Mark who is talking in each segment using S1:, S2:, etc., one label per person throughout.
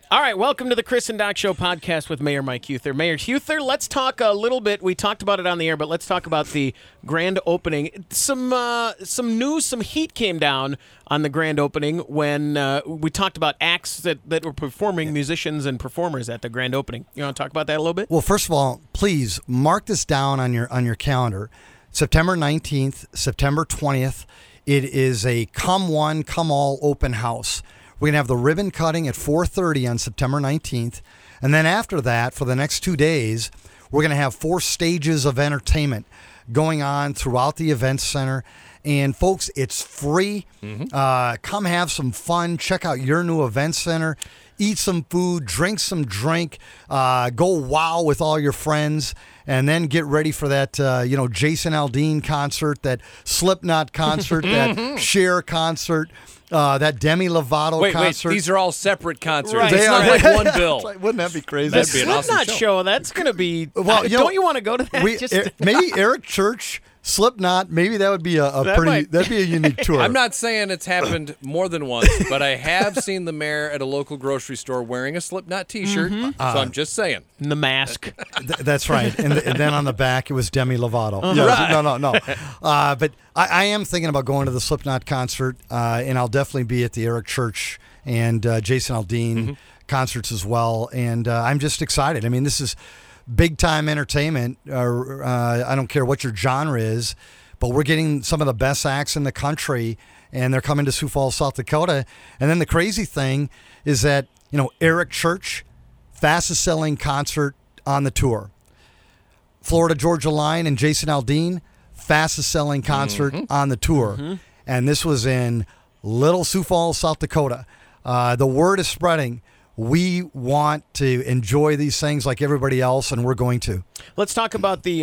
S1: All right, welcome to the Chris and Doc Show podcast with Mayor Mike Huther. Mayor Huther, let's talk a little bit. We talked about it on the air, but let's talk about the grand opening. Some news, some heat came down on the grand opening when we talked about acts that were performing, musicians and performers at the grand opening. You want to talk about that a little bit?
S2: Well, first of all, please mark this down on your calendar. September 19th, September 20th. It is a come one, come all open house. We're going to have the ribbon cutting at 4:30 on September 19th. And then after that, for the next 2 days, we're going to have 4 stages of entertainment going on throughout the event center. And folks, it's free. Come have some fun. Check out your new event center. Eat some food, drink some drink, go wow with all your friends, and then get ready for that, Jason Aldean concert, that Slipknot concert, that Cher concert, that Demi Lovato concert.
S3: Wait, these are all separate concerts.
S1: Right.
S3: It's not like one bill.
S2: Wouldn't that be crazy?
S1: The
S3: That'd be an awesome
S1: Slipknot show, that's going to be...
S2: Well,
S1: don't you want to go to that?
S2: Maybe Eric Church, Slipknot, maybe that would be that'd be a unique tour.
S3: I'm not saying it's happened more than once, but I have seen the mayor at a local grocery store wearing a Slipknot T-shirt, so I'm just saying.
S1: The mask.
S2: That's right. And then on the back, it was Demi Lovato.
S1: Right.
S2: No. But I am thinking about going to the Slipknot concert, and I'll definitely be at the Eric Church and Jason Aldean concerts as well. And I'm just excited. I mean, this is big-time entertainment. I don't care what your genre is, but we're getting some of the best acts in the country, and they're coming to Sioux Falls, South Dakota. And then the crazy thing is that, Eric Church, fastest-selling concert on the tour. Florida Georgia Line and Jason Aldean, fastest-selling concert on the tour. And this was in Little Sioux Falls, South Dakota. The word is spreading. We want to enjoy these things like everybody else, and we're going to.
S1: Let's talk about the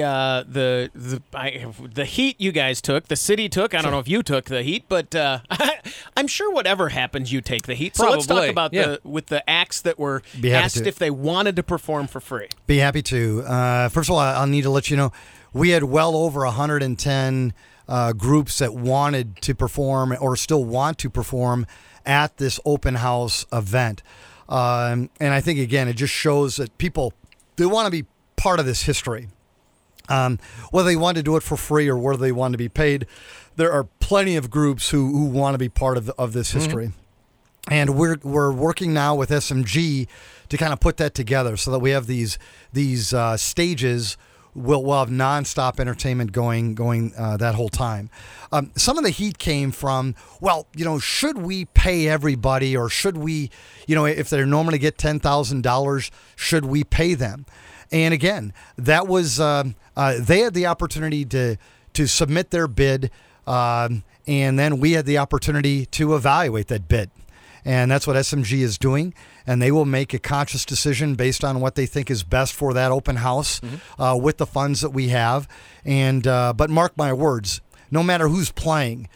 S1: heat you guys took, the city took. I don't know if you took the heat, but I'm sure whatever happens, you take the heat. So let's talk about the acts that were asked if they wanted to perform for free.
S2: Be happy to. First of all, I'll need to let you know, we had well over 110 groups that wanted to perform or still want to perform at this open house event. And I think, again, it just shows that people, they want to be part of this history. Whether they want to do it for free or whether they want to be paid, there are plenty of groups who want to be part of this history. And we're working now with SMG to kind of put that together so that we have these stages. We'll have nonstop entertainment going that whole time. Some of the heat came from, should we pay everybody, or should we, if they normally get $10,000, should we pay them? And again, that was they had the opportunity to submit their bid, and then we had the opportunity to evaluate that bid. And that's what SMG is doing. And they will make a conscious decision based on what they think is best for that open house with the funds that we have. And but mark my words, no matter who's playing,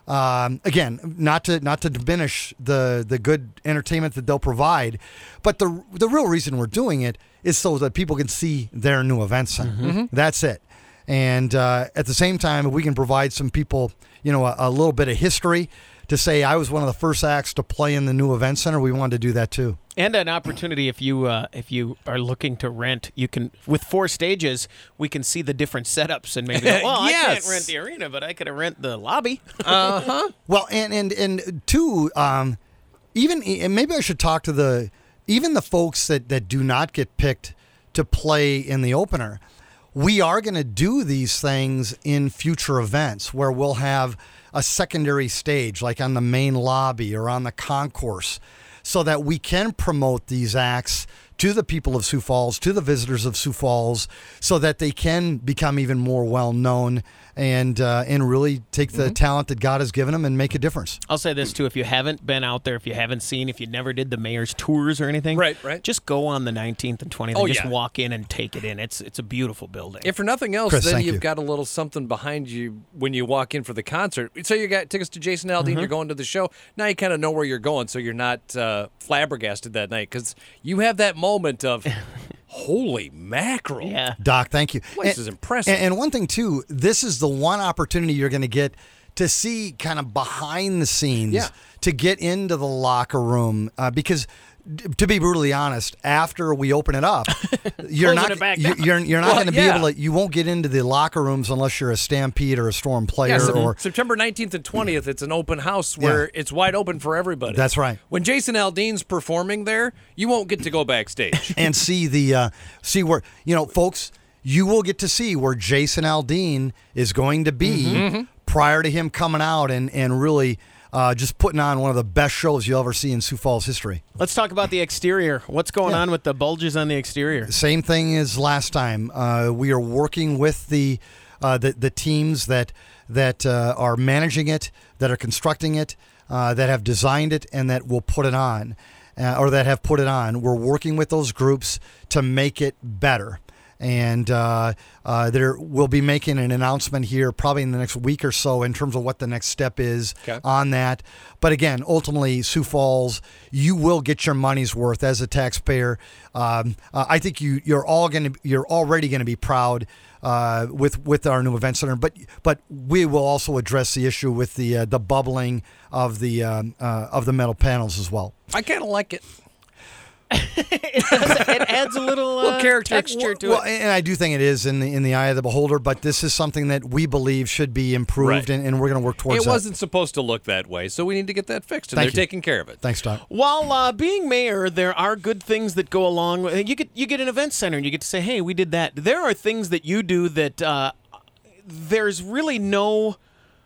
S2: again, not to diminish the good entertainment that they'll provide, but the real reason we're doing it is so that people can see their new event center. That's it. And at the same time, if we can provide some people, a little bit of history to say I was one of the first acts to play in the new event center, we wanted to do that too.
S1: And an opportunity if you are looking to rent, you can, with 4 stages, we can see the different setups and maybe go, I can't rent the arena, but I could rent the lobby.
S2: Well, and two, even, and maybe I should talk to even the folks that do not get picked to play in the opener. We are going to do these things in future events where we'll have a secondary stage, like on the main lobby or on the concourse, so that we can promote these acts to the people of Sioux Falls, to the visitors of Sioux Falls, so that they can become even more well-known and really take the talent that God has given them and make a difference.
S1: I'll say this, too. If you haven't been out there, if you haven't seen, if you never did the mayor's tours or anything,
S3: right.
S1: just go on the 19th and 20th and just walk in and take it in. It's a beautiful building.
S3: If for nothing else,
S2: Chris,
S3: then
S2: thank
S3: you've
S2: you.
S3: got a little something behind you when you walk in for the concert. So you got tickets to Jason Aldean, you're going to the show. Now you kind of know where you're going, so you're not flabbergasted that night, because you have that moment of... Holy mackerel.
S1: Yeah.
S2: Doc, thank you.
S3: This is impressive.
S2: And one thing, too, this is the one opportunity you're going to get to see kind of behind the scenes, to get into the locker room, because to be brutally honest, after we open it up, you're
S1: Closing
S2: not
S1: it back
S2: you're not going to be
S3: yeah.
S2: able to. You won't get into the locker rooms unless you're a Stampede or a Storm player.
S3: Yeah,
S2: or
S3: September 19th and 20th, it's an open house where it's wide open for everybody.
S2: That's right.
S3: When Jason Aldean's performing there, you won't get to go backstage.
S2: and see see where folks. You will get to see where Jason Aldean is going to be prior to him coming out and really just putting on one of the best shows you'll ever see in Sioux Falls history.
S1: Let's talk about the exterior. What's going on with the bulges on the exterior?
S2: Same thing as last time. We are working with the teams that are managing it, that are constructing it, that have designed it, and that will put it on, or that have put it on. We're working with those groups to make it better. And we'll be making an announcement here probably in the next week or so in terms of what the next step is on that. But again, ultimately, Sioux Falls, you will get your money's worth as a taxpayer. I think you're already going to be proud with our new event center. But we will also address the issue with the bubbling of the metal panels as well.
S3: I kind of like it.
S1: It adds a little
S3: character
S1: texture to
S2: Well,
S1: it.
S2: and I do think it is in the eye of the beholder, but this is something that we believe should be improved,
S3: Right.
S2: and we're going to work towards
S3: It
S2: that.
S3: wasn't supposed to look that way, so we need to get that fixed, and
S2: Thank
S3: they're
S2: you.
S3: taking care of it.
S2: Thanks, Doc.
S1: While being mayor, there are good things that go along. You get an event center, and you get to say, "Hey, we did that." There are things that you do that there's really no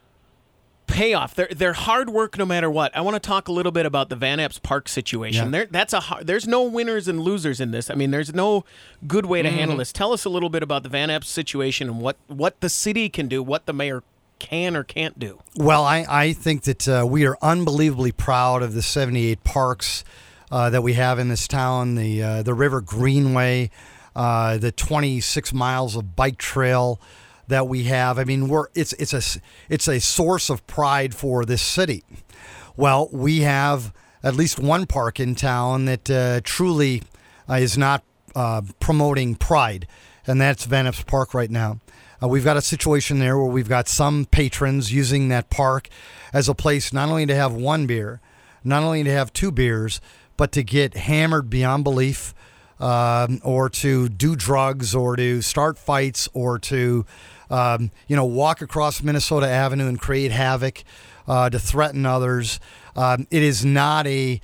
S1: payoff. They're hard work no matter what. I want to talk a little bit about the Van Apps Park situation.
S2: Yeah.
S1: There's no winners and losers in this. I mean, there's no good way to handle this. Tell us a little bit about the Van Apps situation and what the city can do, what the mayor can or can't do.
S2: Well, I think that we are unbelievably proud of the 78 parks that we have in this town, the River Greenway, the 26 miles of bike trail that we have. I mean, it's a source of pride for this city. Well, we have at least one park in town that truly is not promoting pride, and that's Van Apps Park right now. We've got a situation there where we've got some patrons using that park as a place not only to have one beer, not only to have two beers, but to get hammered beyond belief, or to do drugs, or to start fights, or to walk across Minnesota Avenue and create havoc, to threaten others. It is not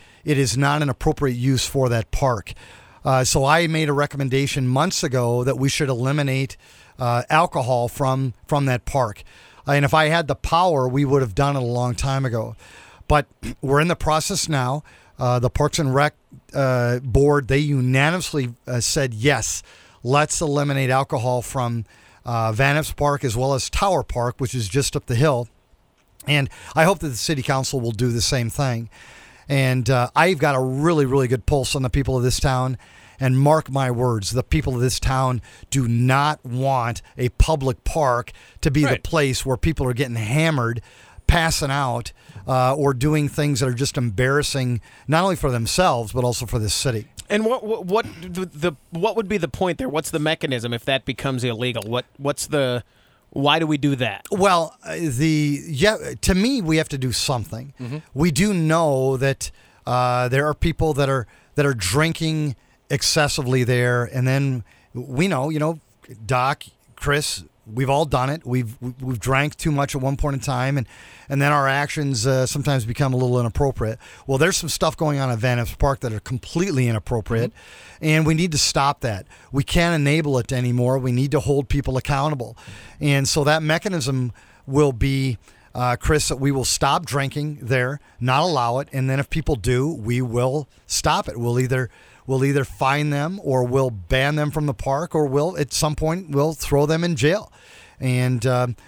S2: an appropriate use for that park. So I made a recommendation months ago that we should eliminate alcohol from that park. And if I had the power, we would have done it a long time ago. But we're in the process now. The Parks and Rec board, they unanimously said, yes, let's eliminate alcohol from Van Apps Park as well as Tower Park, which is just up the hill. And I hope that the city council will do the same thing. And I've got a really, really good pulse on the people of this town. And mark my words, the people of this town do not want a public park to be the place where people are getting hammered, passing out, or doing things that are just embarrassing, not only for themselves, but also for this city.
S1: And what would be the point there? What's the mechanism if that becomes illegal? Why do we do that?
S2: Well, to me, we have to do something. Mm-hmm. We do know that there are people that are drinking excessively there, and then we know, Doc, Chris, we've all done it. We've drank too much at one point in time, and then our actions sometimes become a little inappropriate. Well, there's some stuff going on at Van Apps Park that are completely inappropriate, and we need to stop that. We can't enable it anymore. We need to hold people accountable, and so that mechanism will be, Chris, that we will stop drinking there, not allow it, and then if people do, we will stop it. We'll either fine them, or we'll ban them from the park, or at some point we'll throw them in jail. And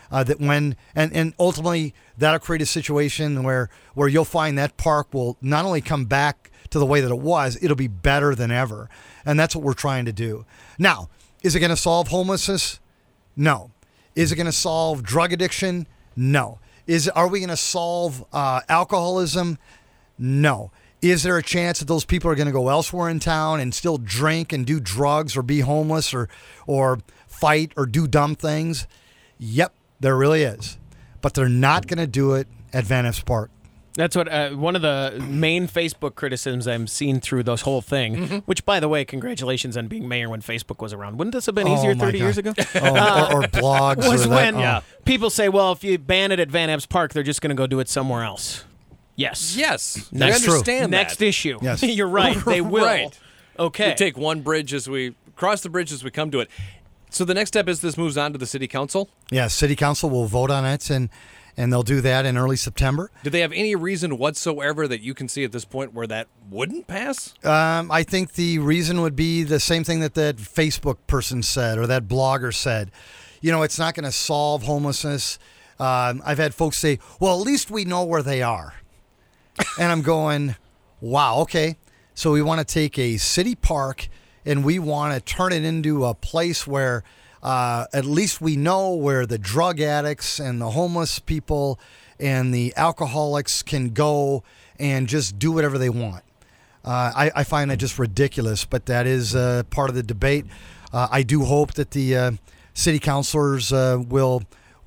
S2: and ultimately that'll create a situation where you'll find that park will not only come back to the way that it was, it'll be better than ever. And that's what we're trying to do. Now, is it going to solve homelessness? No. Is it going to solve drug addiction? No. Are we going to solve alcoholism? No. Is there a chance that those people are going to go elsewhere in town and still drink and do drugs or be homeless or fight or do dumb things? Yep, there really is. But they're not going to do it at Van Apps Park.
S1: That's what one of the main Facebook criticisms I'm seeing through this whole thing, which, by the way, congratulations on being mayor when Facebook was around. Wouldn't this have been easier 30 years ago?
S2: Or blogs.
S1: Was
S2: or
S1: when
S2: that.
S1: people say, well, if you ban it at Van Epps Park, they're just going to go do it somewhere else. Yes.
S3: Yes. I
S1: That's true.
S3: understand that.
S1: Next issue.
S2: Yes.
S1: You're right. They will.
S3: Right.
S1: Okay.
S3: We take one bridge as we cross the bridge as we come to it. So the next step is this moves on to the city council?
S2: Yeah, city council will vote on it, and they'll do that in early September.
S3: Do they have any reason whatsoever that you can see at this point where that wouldn't pass?
S2: I think the reason would be the same thing that Facebook person said or that blogger said. It's not going to solve homelessness. I've had folks say, well, at least we know where they are. And I'm going, wow, okay. So we want to take a city park and we want to turn it into a place where at least we know where the drug addicts and the homeless people and the alcoholics can go and just do whatever they want. I find that just ridiculous, but that is part of the debate. I do hope that the city councilors will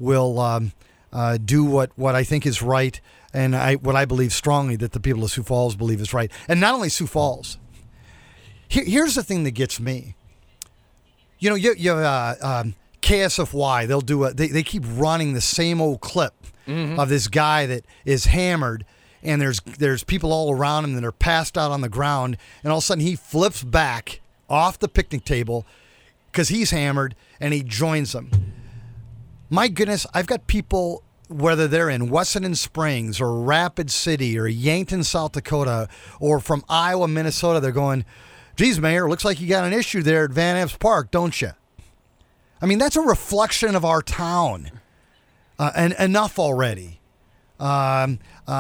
S2: do what I think is right, and what I believe strongly that the people of Sioux Falls believe is right. And not only Sioux Falls. Here's the thing that gets me. You KSFY, they'll do they keep running the same old clip of this guy that is hammered, and there's people all around him that are passed out on the ground, and all of a sudden he flips back off the picnic table because he's hammered, and he joins them. My goodness, I've got people, whether they're in Wessington Springs or Rapid City or Yankton, South Dakota, or from Iowa, Minnesota, they're going, geez, Mayor, looks like you got an issue there at Van Epps Park, don't you? I mean, that's a reflection of our town. And enough already. That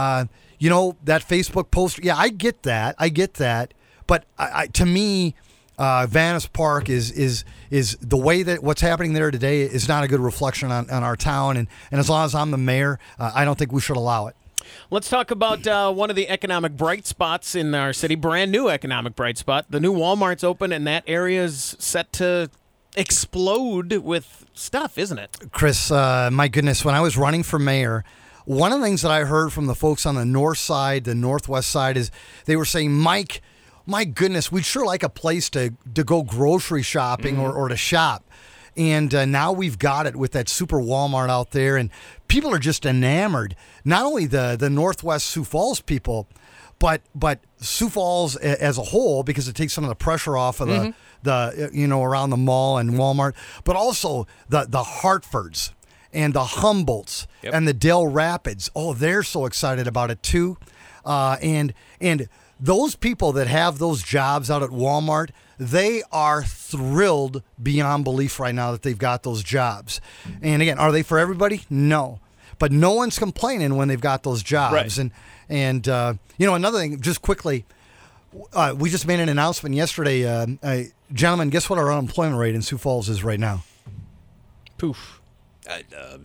S2: Facebook post, yeah, I get that. But to me, Van Epps Park is the way that what's happening there today is not a good reflection on our town. And as long as I'm the mayor, I don't think we should allow it.
S1: Let's talk about one of the economic bright spots in our city, brand new economic bright spot. The new Walmart's open, and that area is set to explode with stuff, isn't it?
S2: Chris, my goodness, when I was running for mayor, one of the things that I heard from the folks on the north side, the northwest side, is they were saying, Mike, my goodness, we'd sure like a place to go grocery shopping or to shop. And now we've got it with that super Walmart out there, and people are just enamored. Not only the Northwest Sioux Falls people, but Sioux Falls as a whole, because it takes some of the pressure off of the around the mall and Walmart, but also the Hartfords and the Humboldts and the Dale Rapids. Oh, they're so excited about it too, and those people that have those jobs out at Walmart, they are thrilled beyond belief right now that they've got those jobs. And again, are they for everybody? No. But no one's complaining when they've got those jobs.
S3: Right.
S2: And another thing, just quickly, we just made an announcement yesterday. Gentlemen, guess what our unemployment rate in Sioux Falls is right now?
S1: Poof. I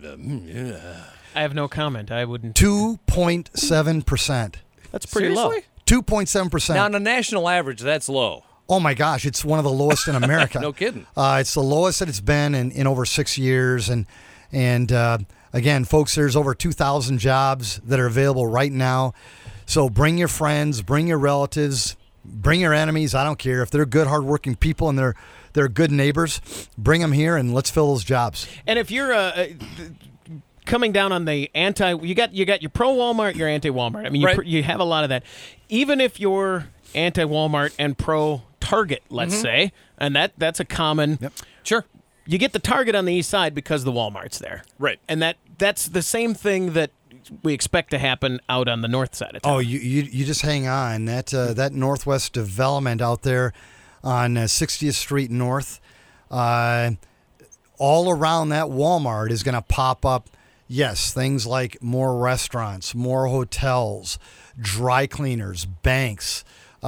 S1: have no comment. I wouldn't.
S2: 2.7%.
S1: That's pretty
S3: Seriously?
S1: low.
S2: 2.7%.
S3: Now, on a national average, that's low.
S2: Oh, my gosh. It's one of the lowest in America.
S3: No kidding.
S2: It's the lowest that it's been in over 6 years. And again, folks, there's over 2,000 jobs that are available right now. So bring your friends, bring your relatives, bring your enemies. I don't care. If they're good, hardworking people and they're good neighbors, bring them here and let's fill those jobs.
S1: And if you're coming down on the you got your pro Walmart, your anti Walmart. I mean, you have a lot of that. Even if you're anti Walmart and pro Target, let's say, and that's a common.
S2: Yep.
S3: Sure.
S1: You get the Target on the east side because the Walmart's there.
S3: Right.
S1: And that's the same thing that we expect to happen out on the north side of town.
S2: Oh, you just hang on. That Northwest development out there on 60th Street North, all around that Walmart is going to pop up, yes, things like more restaurants, more hotels, dry cleaners, banks,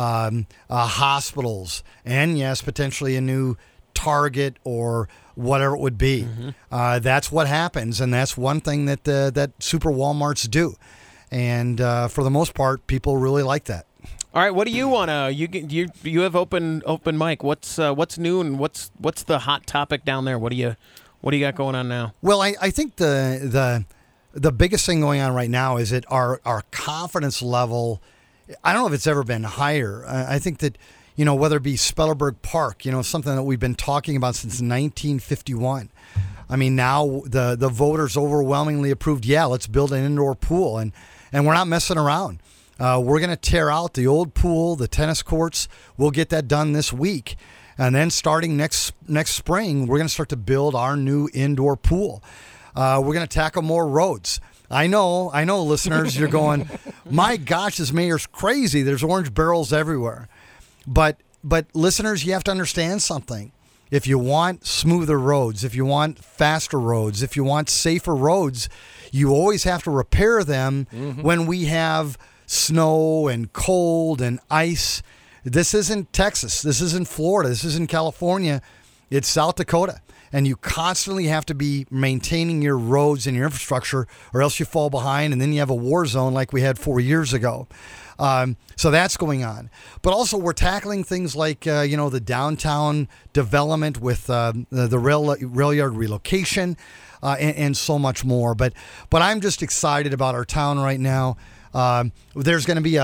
S2: hospitals, and, yes, potentially a new Target or whatever it would be. That's what happens, and that's one thing that super Walmarts do. And for the most part, people really like that.
S1: All right, what do you want to? You have open mic. What's new and what's the hot topic down there? What do you got going on now?
S2: Well, I think the the biggest thing going on right now is that our confidence level, I don't know if it's ever been higher. I think that, whether it be Spellerberg Park, something that we've been talking about since 1951. I mean, now the voters overwhelmingly approved, let's build an indoor pool. And we're not messing around. We're going to tear out the old pool, the tennis courts. We'll get that done this week. And then starting next spring, we're going to start to build our new indoor pool. We're going to tackle more roads. I know, listeners, you're going, my gosh, this mayor's crazy. There's orange barrels everywhere. But listeners, you have to understand something. If you want smoother roads, if you want faster roads, if you want safer roads, you always have to repair them when we have snow and cold and ice. This isn't Texas. This isn't Florida. This isn't California. It's South Dakota. And you constantly have to be maintaining your roads and your infrastructure, or else you fall behind, and then you have a war zone like we had 4 years ago. So that's going on. But also we're tackling things like, the downtown development with the rail yard relocation and so much more. But I'm just excited about our town right now. There's going to be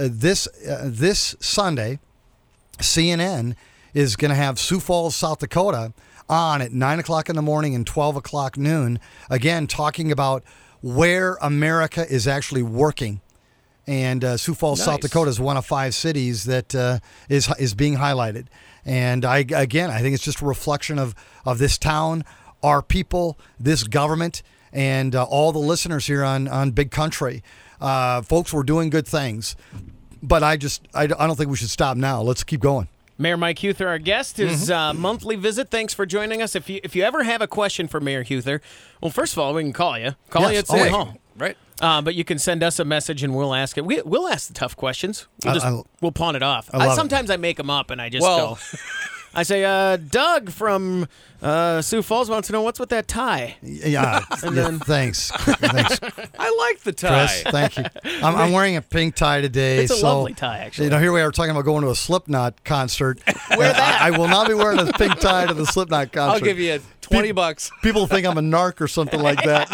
S2: this Sunday, CNN is going to have Sioux Falls, South Dakota on at 9 o'clock in the morning and 12 o'clock noon, again, talking about where America is actually working. And Sioux Falls, South Dakota is one of 5 cities that is being highlighted. And I think it's just a reflection of this town, our people, this government, and all the listeners here on Big Country. Folks, we're doing good things. But I don't think we should stop now. Let's keep going.
S1: Mayor Mike Huether, our guest, his monthly visit. Thanks for joining us. If you ever have a question for Mayor Huether, well, first of all, we can call you. Call you at City Hall.
S3: Right.
S1: But you can send us a message and we'll ask it. We'll ask the tough questions. We'll pawn it off. Sometimes I make them up and I just go. I say, Doug from Sioux Falls wants to know what's with that tie.
S2: Yeah, thanks.
S3: I like the tie.
S2: Chris, thank you. I'm wearing a pink tie today.
S1: It's a lovely tie, actually.
S2: Here we are talking about going to a Slipknot concert.
S1: Wear that.
S2: I will not be wearing a pink tie to the Slipknot concert.
S3: I'll give you $20.
S2: People think I'm a narc or something like that,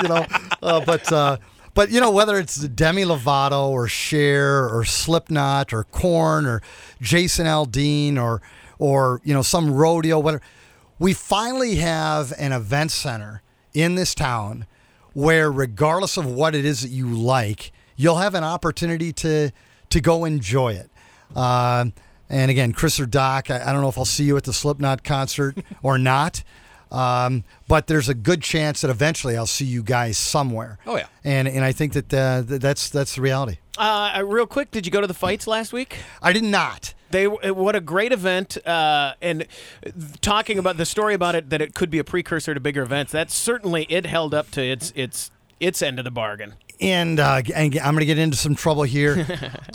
S2: But whether it's Demi Lovato or Cher or Slipknot or Korn or Jason Aldean or some rodeo, whatever, we finally have an event center in this town where, regardless of what it is that you like, you'll have an opportunity to go enjoy it. And again, Chris or Doc, I don't know if I'll see you at the Slipknot concert or not. But there's a good chance that eventually I'll see you guys somewhere.
S3: Oh, yeah.
S2: And I think that's the reality.
S1: Real quick, did you go to the fights last week?
S2: I did not.
S1: What a great event, and talking about the story about it, that it could be a precursor to bigger events. That certainly it held up to its end of the bargain. And I'm
S2: going to get into some trouble here.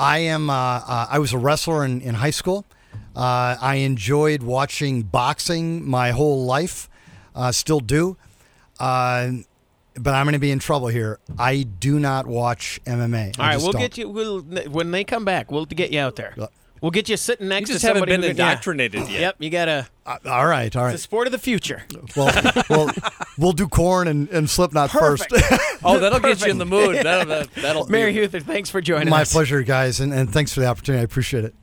S2: I was a wrestler in high school. I enjoyed watching boxing my whole life. Still do. But I'm going to be in trouble here. I do not watch MMA.
S1: All right, we'll get you. When they come back, we'll get you out there. We'll get you sitting next to somebody.
S3: You just haven't been indoctrinated yet.
S1: Yep, you got to.
S2: All right.
S1: It's the sport of the future.
S2: Well, we'll do Korn and Slipknot first.
S3: That'll get you in the mood. That'll
S1: Mayor Huether, thanks for joining us.
S2: My pleasure, guys, and thanks for the opportunity. I appreciate it.